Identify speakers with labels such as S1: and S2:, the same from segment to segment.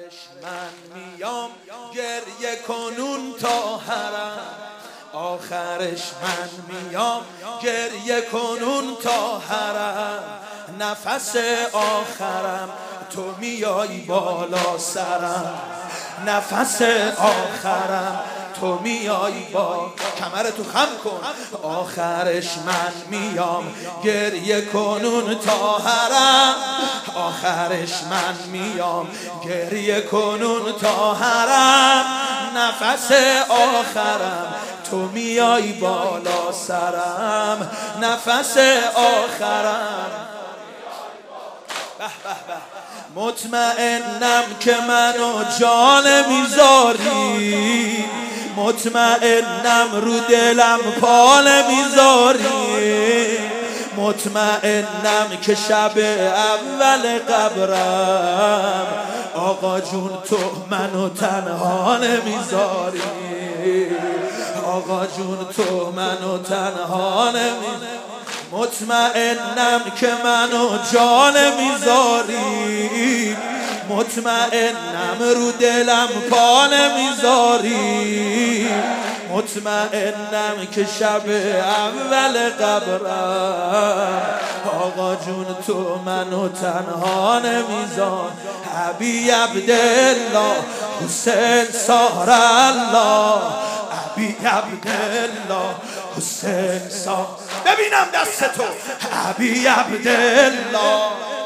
S1: من میام گریه کنون تا حرم، آخرش من میام گریه کنون تا حرم، نفس آخرم تو میای بالا سرم، نفس آخرم تو میای با کمرتو خم کن، آخرش من میام گریه کنون تا حرم، آخرش من میام گریه کنون تا حرم، نفس آخرم تو میای بالا سرم، نفس آخرم. به به به. مطمئنم که منو جان میذاری، مطمئنم رو دلم پا میذاری، مطمئنم که شب اول قبرم آقا جون تو منو تنها نمیذاری، آقا جون تو منو تنها نمیذاری، مطمئنم که منو جان میذاری، مطمئنم رو دلم پا نمیذاری، مطمئنم که شب اول قبرم آقا جون تو منو تنها نمیذاری. ابی عبدالله حسین سار الله، ابی عبدالله حسین سار، ببینم دست تو. ابی عبدالله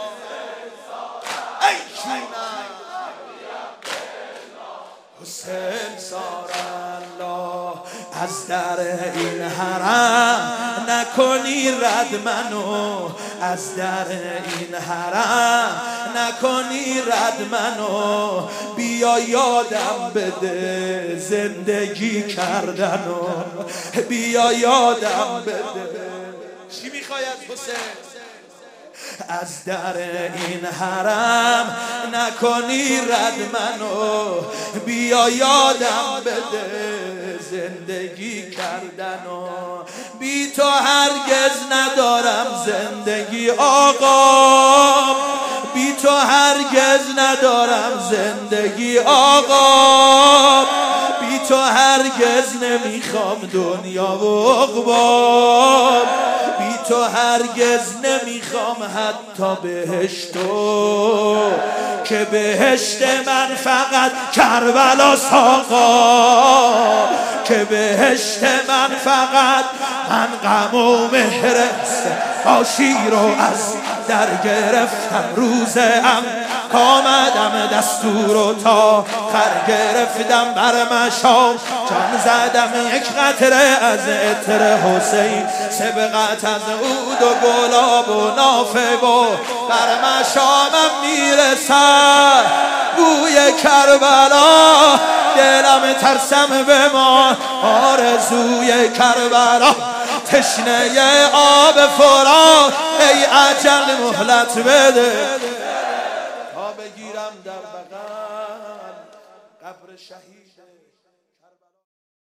S1: ای جونم حسین سار الله، از در این حرم نکنی رد منو، از در این حرم نکنی رد منو، بیا یادم بده زندگی کردنو، بیا یادم بده. چی میخوای از حسین؟ از در این حرم نکنی رد منو، بیا یادم بده زندگی کردنو، بی تو هرگز ندارم زندگی آقا، بی تو هرگز ندارم زندگی آقا، بی تو هرگز نمیخوام دنیا و عقبا، بی تو هرگز نمیخوام حتی بهشتو، که بهشت من فقط کربلاست آقا، که بهشت من فقط من غم و مهرست باشی رو از در گرفتم، روزم آمدم دستورو تا خر گرفتم بر مشام، جان زدم یک قطره از عطر حسین، سبقت از عود و گلاب و نافه و بر مشامم میرسد بوی کربلا، دلم ترسم به ما آرزوی کربلا، تشنه آب فرات ای اجل مهلت بده تا بگیرم در بغل قبر شهید.